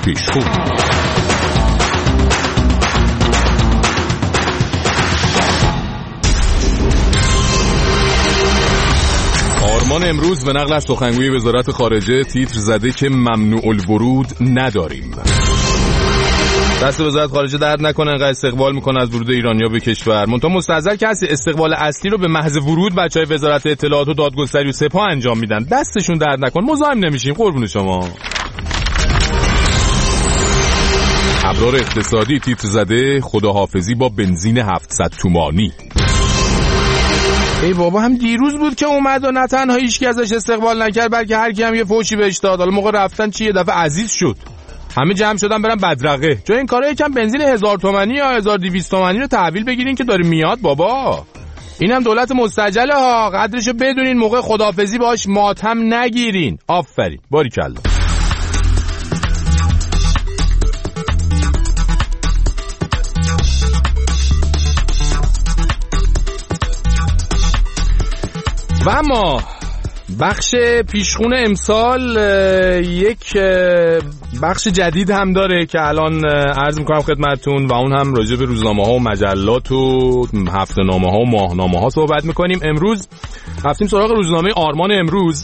پیشخون. آرمان امروز به نقل از سخنگوی وزارت خارجه تیتر زده که ممنوع الورود نداریم. دست وزارت خارجه درد نکنه انقدر استقبال میکنه از ورود ایرانیا به کشور. منتها مستحضر که هستی استقبال اصلی رو به محض ورود بچهای وزارت اطلاعات و دادگستری و سپاه انجام میدن. دستشون درد نکن، مزاحم نمیشیم قربون شما. ابرار اقتصادی تیتر زده خداحافظی با بنزین 700 تومانی. ای بابا هم دیروز بود که اومد و نه تنها هیچکی ازش استقبال نکرد بلکه هر کی هم یه فوشی بهش داد. حالا موقع رفتن چی یه دفعه عزیز شد. همه جمع شدن برن بدرقه. جای این کارا یکم بنزین 1000 تومانی یا 1200 تومانی رو تحویل بگیرین که داره میاد بابا. اینم دولت مستعجله ها، قدرشو بدونین، موقع خداحافظی باهاش ماتم نگیرین. آفرین، باریکلا. و اما بخش پیشخون امسال یک بخش جدید هم داره که الان عرض میکنم خدمتتون و اون هم راجع به روزنامه ها و مجلات و هفته نامه ها و ماهنامه ها صحبت میکنیم. امروز رفتیم سراغ روزنامه آرمان امروز.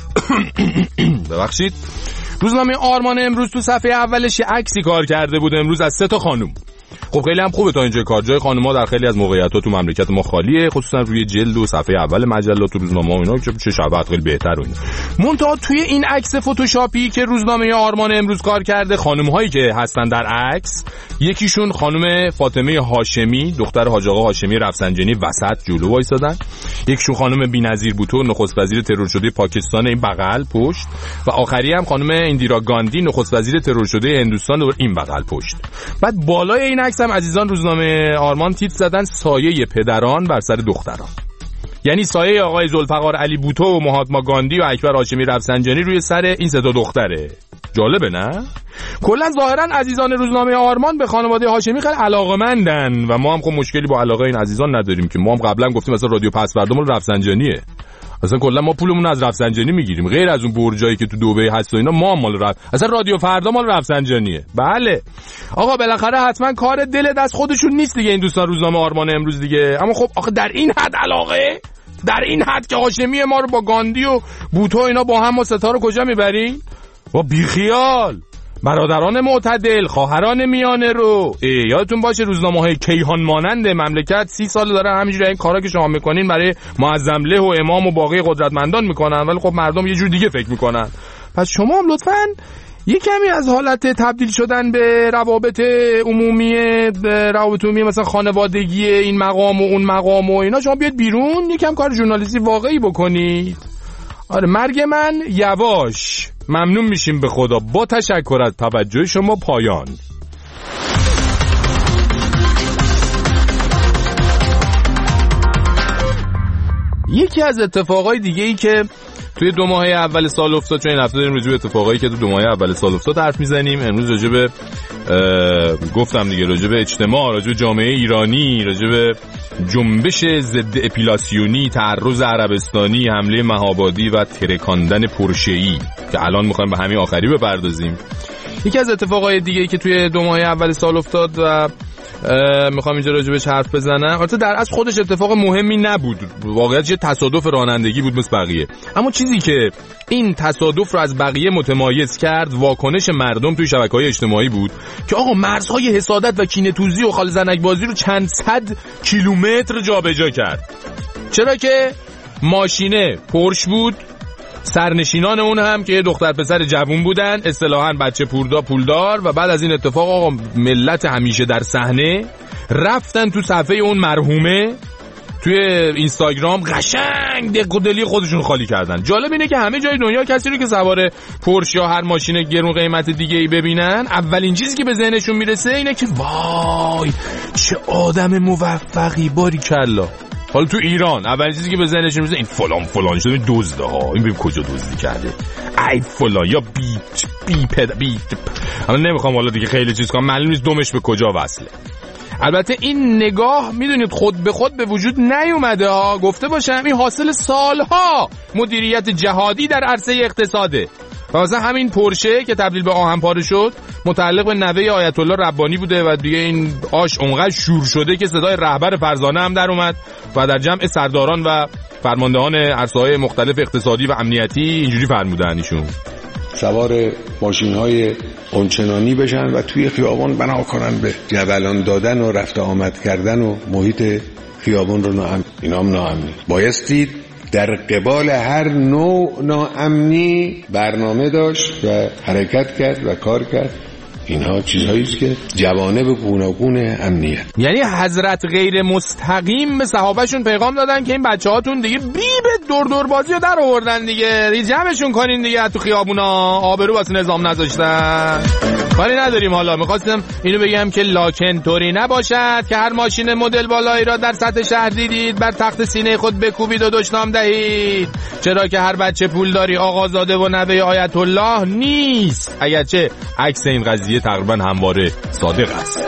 ببخشید. روزنامه آرمان امروز تو صفحه اولش عکسی کار کرده بود امروز از 3 تا خانم. خب خیلی هم خوبه تا اینجا کار. جای خانم‌ها در خیلی از موقعیت‌ها تو مملکت ما خالیه، خصوصا روی جلد و صفحه اول مجلات و روزنامه‌ها و اینا که چه شباهت خیلی بهتر و اینا. منتها توی این عکس فتوشاپی که روزنامه آرمان امروز کار کرده، خانم‌هایی که هستن در عکس، یکیشون خانم فاطمه هاشمی دختر حاج آقا هاشمی رفسنجانی وسط جلو وایسادن، یکیشون خانم بی‌نظیر بوتو نخست وزیر ترور شده پاکستان این بغل پشت و آخری هم خانم ایندیرا گاندی نخست وزیر ترور شده هندوستان این بغل پشت. بعد بالای این عکس هم عزیزان روزنامه آرمان تیتر زدن سایه پدران بر سر دختران. یعنی سایه آقای ذوالفقار علی بوتو و مهاتما گاندی و اکبر هاشمی رفسنجانی روی سر این 3 تا دختره. جالبه نه؟ کلا ظاهرا عزیزان روزنامه آرمان به خانواده هاشمی خیلی علاقه‌مندن و ما هم خب مشکلی با علاقه این عزیزان نداریم که ما هم قبلا گفتیم مثلا رادیو پسوردا مال رفسنجانیه. اصلا کلا ما پولمون از رفسنجانی میگیریم، غیر از اون برجایی که تو دبی هست و اینا ما مال اصلا رادیو فردا مال رفسنجانیه. بله آقا بالاخره حتما کار دل دست خودشون نیست دیگه این دوستان روزنامه آرمان امروز دیگه. اما خب آخه در این حد علاقه، در این حد که هاشمی ما رو با گاندی و بوتو اینا با هم ما ستا رو کجا میبرین؟ با بیخیال برادران معتدل، خواهران میانه رو. یادتون باشه روزنامه‌های کیهان مانند مملکت 30 سال دارن همینجوری این کارا که شما میکنین برای معظم له و امام و باقی قدرتمندان میکنن، ولی خب مردم یه جور دیگه فکر میکنن. پس شما هم لطفاً یه کمی از حالت تبدیل شدن به روابط عمومی مثلا خانوادگی این مقام و اون مقام و اینا شما بیاد بیرون، یکم کار ژورنالیستی واقعی بکنید. آره مرگ من یواش. ممنون میشیم به خدا. با تشکر از توجه شما. پایان. یکی از اتفاقای دیگه ای که توی 2 ماه اول سال افتاد، چون این هفته داریم راجع به اتفاقایی که تو 2 ماه اول سال افتاد حرف میزنیم. امروز راجع به گفتم دیگه راجع به اجتماع، راجع به جامعه ایرانی، راجع به جنبش ضد اپیلاسیونی، تعرض عربستانی، حمله مهابادی و ترکاندن پرشه‌ای که الان می‌خوایم به همین آخری بپردازیم. یکی از اتفاقای دیگه‌ای که توی 2 ماه اول سال افتاد و میخوام اینجا راجع بهش حرف بزنم، البته در اصل خودش اتفاق مهمی نبود، واقعیت یه تصادف رانندگی بود مثل بقیه، اما چیزی که این تصادف رو از بقیه متمایز کرد واکنش مردم توی شبکه‌های اجتماعی بود که آقا مرزهای حسادت و کینه‌توزی و خال زنک بازی رو چند صد کیلومتر جابجا کرد. چرا که ماشینه پورش بود، سرنشینان اون هم که دختر پسر جوون بودن، اصطلاحاً بچه پولدار، و بعد از این اتفاق آقا ملت همیشه در صحنه رفتن تو صفحه اون مرحومه توی اینستاگرام قشنگ دق و دلی خودشون خالی کردن. جالب اینه که همه جای دنیا کسی رو که سوار پورش یا هر ماشین گرون قیمت دیگه ای ببینن، اولین چیزی که به ذهنشون میرسه اینه که وای چه آدم موفقی، باریکلا. حالا تو ایران اولین چیزی که به ذهنشون میرسه این فلان شده دزده ها، این ببین کجا دزدی کرده، ای فلان یا بیت. اما نمیخوام حالا دیگه خیلی چیز کنم، معلوم نیست دمش به کجا وصله. البته این نگاه میدونید خود به خود به وجود نیومده ها، گفته باشم این حاصل سالها مدیریت جهادی در عرصه اقتصاده. و واسه همین پورشه که تبدیل به آهن پاره شد متعلق به نوه آیت الله ربانی بوده و دیگه این آش اونقدر شور شده که صدای رهبر فرزانه هم در اومد و در جمع سرداران و فرماندهان عرصه‌های مختلف اقتصادی و امنیتی اینجوری فرمودن ایشون سوار ماشین‌های اونچنانی بشن و توی خیابان بنا کنن به جولان دادن و رفت آمد کردن و محیط خیابان رو ناامن. اینا هم ناامنی. بایستی در قبال هر نوع ناامنی برنامه داشت و حرکت کرد و کار کرد. اینها چیزهایی است که جوانب گوناگون امنیت. یعنی حضرت غیر مستقیم به صحابهشون پیغام دادن که این بچه‌هاتون دیگه به دور بازی رو در آوردن دیگه جمعشون کنین دیگه تو خیابونا، آبرو واسه نظام نذاشتن. کاری نداریم. حالا می‌خواستم اینو بگم که لاکن طوری نباشد که هر ماشین مدل بالایی را در سطح شهر دیدید بر تخت سینه خود بکوبید و دشنام دهید، چرا که هر بچه پولداری آقازاده و نوه آیت الله نیست، اگرچه عکس این قضیه تقریبا همواره صادق است.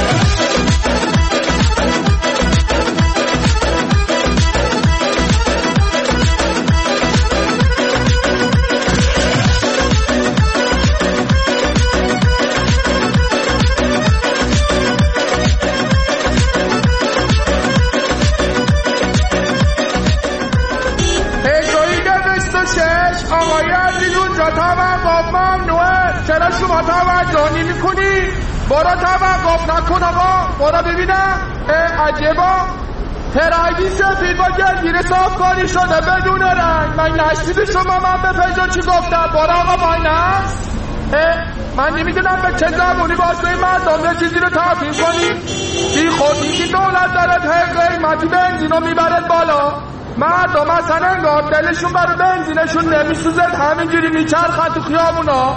چرا شما توجه نمی‌کنی؟ برو توقف نکن آقا، برو ببینم. عجبا ترایی سفید با گردگیر صافکاری شده بدون رنگ. من نشنیدی شما من به پیجا چی گفتم؟ برو آقا وای نست. من نمیدونم به چه زبونی باید به مردم چیزی رو تفهیم کنی. بی خودی که دولت دارد قیمتی بنزین رو میبرد بالا، مردم اصلا انگار دلشون برای بنزینشون نمیسوزد، همینجوری میچرخن تو خیابونا.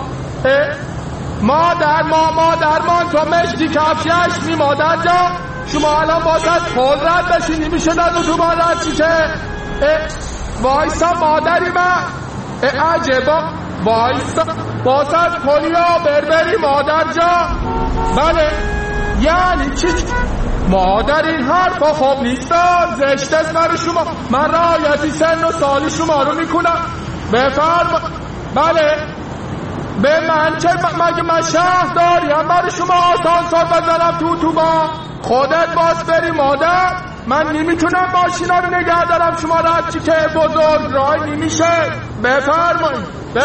مادر تو مشتی کفشش می مادر جا شما الان بازد پول رد بشینی میشه ندو تو بالت چی که وایسا مادری من عجبا وایسا بازد پولیا بربری مادر جا. بله یعنی چی مادر این حرفا خوب نیست، زشت است برای شما. من رعایتی سن و سالی شما رو میکنم. بفرما. بله به من چه مگه من شهر داریم برای شما آسانسور بزنم تو با خودت باز بری مادر؟ من نمیتونم ماشینا رو نگه دارم شما رد چی که بزرگ رای نمیشه. بفرمایید.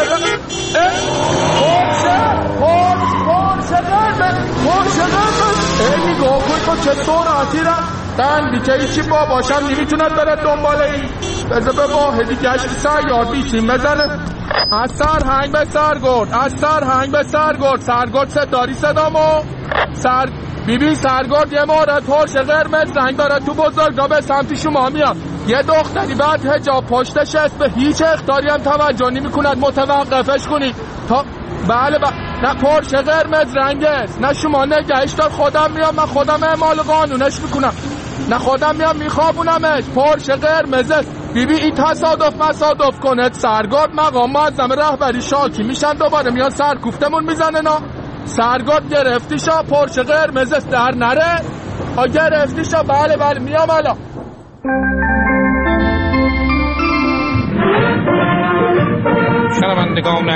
پرشه نگاه کن چطور آتیرم دن بیچه ایچی با باشم نمیتوند بره دنباله ای بذار به واحدی گشت سیار بیشیم بزنه. از سرهنگ به سرگرد سرگرد ستاری صدامو بیبی سرگرد یه مورد پرشه قرمز رنگ داره تو بزرگا به سمت شما میاد. یه دختری بعد حجاب پشتش است به هیچ اختیاری هم توجه نمی کند، متوقفش کنید تا بله نه پرشه قرمز رنگ است، نه شما نگهش دار، خودم میام من خودم اعمال قانونش میکنم، نه خودم میام میخوابونمش. پرشه قرمز است بیبی این تصادف کنه سرگرد مقام معظم رهبری شاکی میشن دوباره میان سرکوفتمون میزنه. نه سرگرد گرفتیشا پرشه قرمز است در نره گرفتیشا. بله میام الان. شنوندگان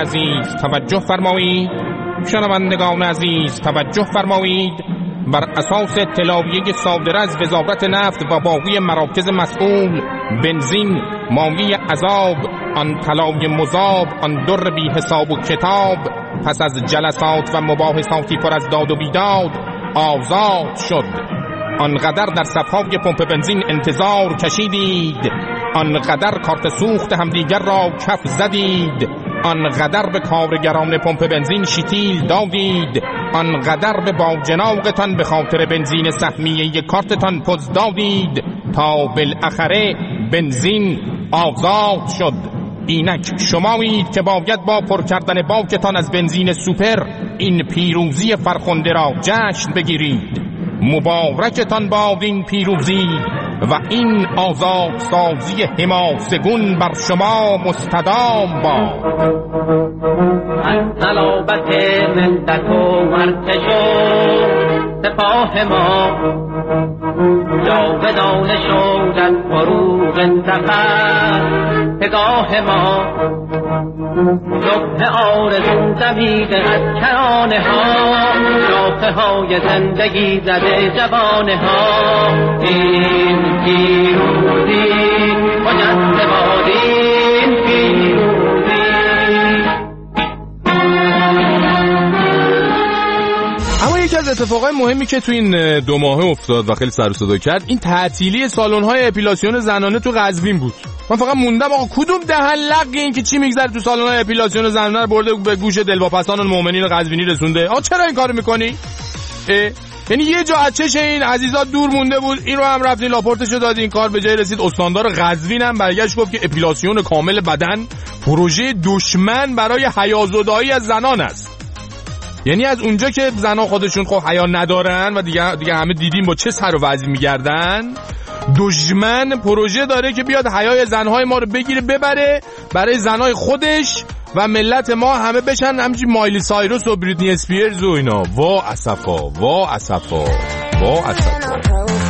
عزیز توجه فرمایید. بر اساس اطلاعیه صادره از وزارت نفت و باقی مراکز مسئول، بنزین مایه عذاب، آن طلای مذاب، آن در بی حساب و کتاب، پس از جلسات و مباحثاتی پر از داد و بیداد آزاد شد. آنقدر در صفهای پمپ بنزین انتظار کشیدید، آنقدر کارت سوخت همدیگر را کف زدید، آنقدر به کارگران پمپ بنزین شتیل دادید، آنقدر به باجناقتان به خاطر بنزین سهمیه کارتتان پز دادید تا بالاخره بنزین آزاد شد. اینک شمایید که باید با پر کردن باکتان از بنزین سوپر این پیروزی فرخنده را جشن بگیرید. مبارکتان باد این پیروزی و این آزاد سازی حماسگون بر شما مستدام باد. از صلابت ملت و مرکش و سپاه ما جاودانه شد از فروغ سفر پگاه ما. صبح آرزو دمیده از کرانه ها، شاخه های زندگی زده جوانه ها. این پیروزی مجد بادین پیروزی. اما یکی از اتفاقای مهمی که تو این 2 ماهه افتاد و خیلی سر و صدا کرد، این تعطیلی سالن‌های اپیلاسیون زنانه تو قزوین بود. من فقط موندم آقا کدوم دهن لقی این که چی میگذره تو سالن‌های اپیلاسیون زنانه رو برده به گوش دلواپسان المؤمنین قزوینی رسونده. آقا چرا این کارو میکنی؟ یعنی یه جا از چش این عزیزا دور مونده بود، این رو هم رفتین لاپورتشو دادین، این کار به جای رسید. استاندار قزوین هم برگشت گفت که اپیلاسیون کامل بدن پروژه دشمن برای حیازدایی از زنان است. یعنی از اونجا که زنان خودشون خب حیا ندارن و دیگه همه دیدیم با چه سر و وضعی میگردن، دشمن پروژه داره که بیاد حیای زنهای ما رو بگیره ببره برای زنهای خودش و ملت ما همه بشن همچی مایلی سایروس و بریتنی اسپیرز و اینا. وا اسفا وا اسفا وا اسفا.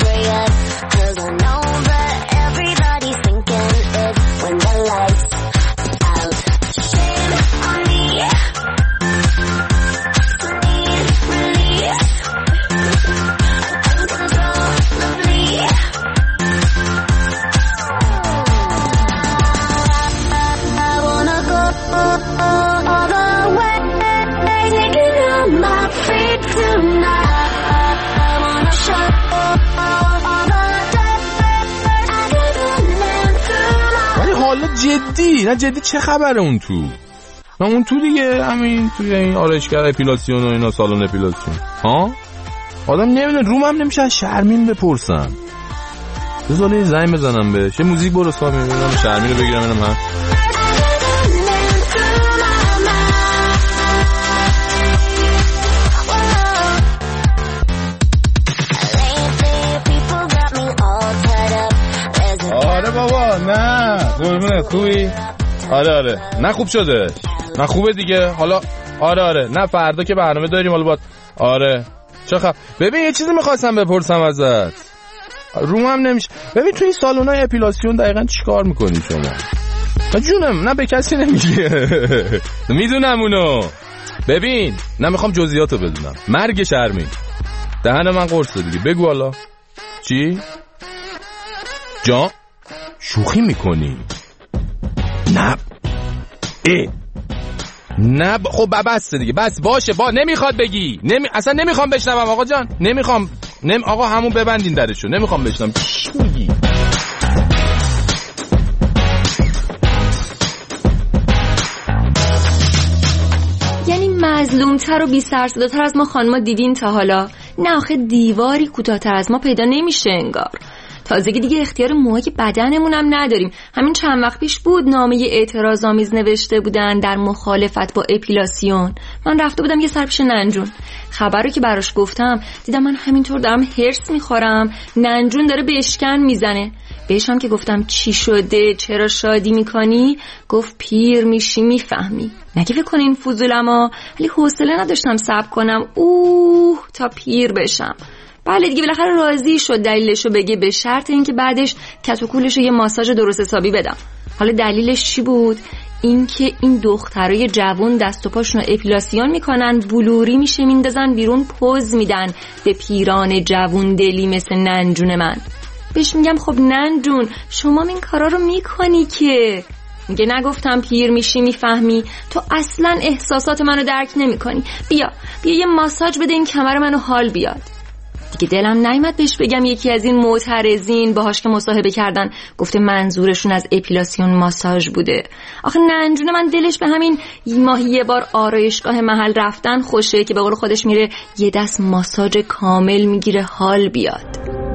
جدی نه جدی چه خبره اون تو؟ نه اون تو دیگه همین توی این آرایشگر اپیلاسیون و اینا سالن اپیلاسیون ها؟ آدم نمیدونه روم هم نمیشه از شرمین بپرسم. بذار زنگ بزنم بهش. یه موزیک برو سامی ببینم شرمین رو بگیرم اینم ها. آره بابا نه قربونه خوبی؟ آره نه خوب شده نه خوبه دیگه حالا. آره نه فردا که برنامه داریم حالا آره چه خبر؟ ببین یه چیزی میخواستم بپرسم ازت، روم هم نمیشه. ببین تو این سالن‌های اپیلاسیون دقیقاً چی کار میکنی شما؟ نه جونم نه به کسی نمیگه. میدونم اونو. ببین نمیخوام جزئیاتو بدونم. مرگ شرمین دهن من قرص دیگه بگو حالا چی؟ جا شوخی میکنی؟ نه نه خب بس دیگه بس باشه نمیخواد بگی اصلا نمیخوام بشنوم آقا جان نمیخوام آقا همون ببندین درشو نمیخوام بشنوم چی میگی؟ یعنی مظلومتر و بی سر صداتر از ما خانما دیدین تا حالا؟ نه آخه دیواری کوتاه‌تر از ما پیدا نمیشه انگار. تازگی دیگه اختیار موهای بدنمون هم نداریم. همین چند وقت پیش بود نامه اعتراض‌آمیز نوشته بودن در مخالفت با اپیلاسیون. من رفته بودم یه سر پیش ننجون. خبر که براش گفتم دیدم من همینطور دارم هرس میخورم، ننجون داره به اشکن میزنه. بهشم که گفتم چی شده چرا شادی میکنی، گفت پیر میشی میفهمی. نگه فکر کنین فضولما، ولی حوصله نداشتم صبر کنم تا پیر بشم. بله دیگه بالاخره راضی شد دلیلشو بگه، به شرط اینکه بعدش کت و کولشو یه ماساژ درست حسابی بدم. حالا دلیلش چی بود؟ اینکه این دخترای جوان دست و پاشونو اپیلاسیون میکنن، بلوری میشه میندازن بیرون، پوز میدن به پیران جوان دلی مثل ننجون من. بهش میگم خب ننجون شما این کارا رو میکنی که؟ میگه نگفتم پیر میشی میفهمی، تو اصلا احساسات منو درک نمیکنی. بیا یه ماساژ بده این کمر منو حال بیاد. دیگه دلم نیامد بهش بگم یکی از این معترضین باهاش که مصاحبه کردن گفته منظورشون از اپیلاسیون ماساژ بوده. آخه ننجون من دلش به همین ماهی یه بار آرایشگاه محل رفتن خوشه که به قول خودش میره یه دست ماساژ کامل میگیره حال بیاد.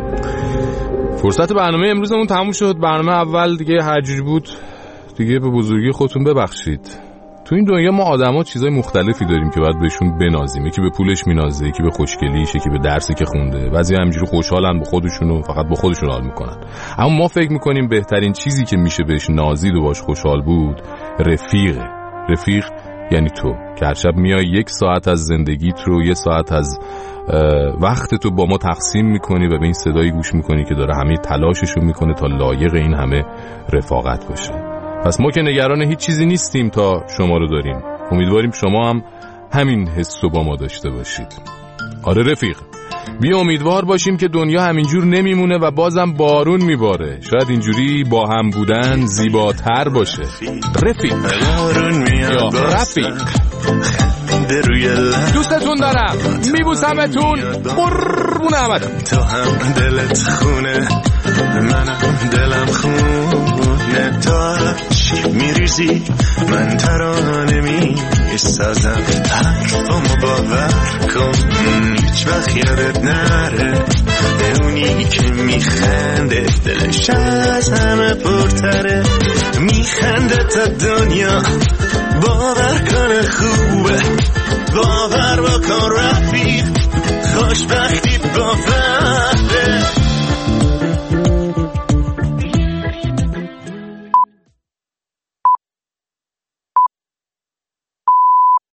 فرصت برنامه امروزمون تموم شد. برنامه اول دیگه هر جوری بود دیگه به بزرگی خودتون ببخشید. تو این دنیا ما آدما چیزای مختلفی داریم که باید بهشون بنازیم. یکی به پولش مینازه، یکی به خوشگلیش، یکی به درسی که خونده. بعضی همینجوری خوشحالن به خودشون و فقط به خودشون حال میکنن. اما ما فکر میکنیم بهترین چیزی که میشه بهش نازید و باش خوشحال بود رفیقه. رفیق یعنی تو که هر شب میای 1 ساعت از زندگیت رو، 1 ساعت از وقت تو با ما تقسیم میکنی و به این صدایی گوش میکنی که داره همه تلاششو میکنه تا لایق این همه رفاقت باشه. پس ما که نگران هیچ چیزی نیستیم تا شما رو داریم. امیدواریم شما هم همین حس رو با ما داشته باشید. آره رفیق، بیا امیدوار باشیم که دنیا همینجور نمیمونه و بازم بارون میباره. شاید اینجوری با هم بودن زیباتر باشه. رفیق یا رفیق، دوستتون دارم، میبوسمتون، قربون همتون. تو هم دلت خونه، منم دلم خونه. تو عشق میریزی، من ترانه میسازم. حرفمو باور کن، هیچ وقت یادت نره. اونی که میخنده دلش از همه پرتره. میخنده تا دنیا باور کنه خوب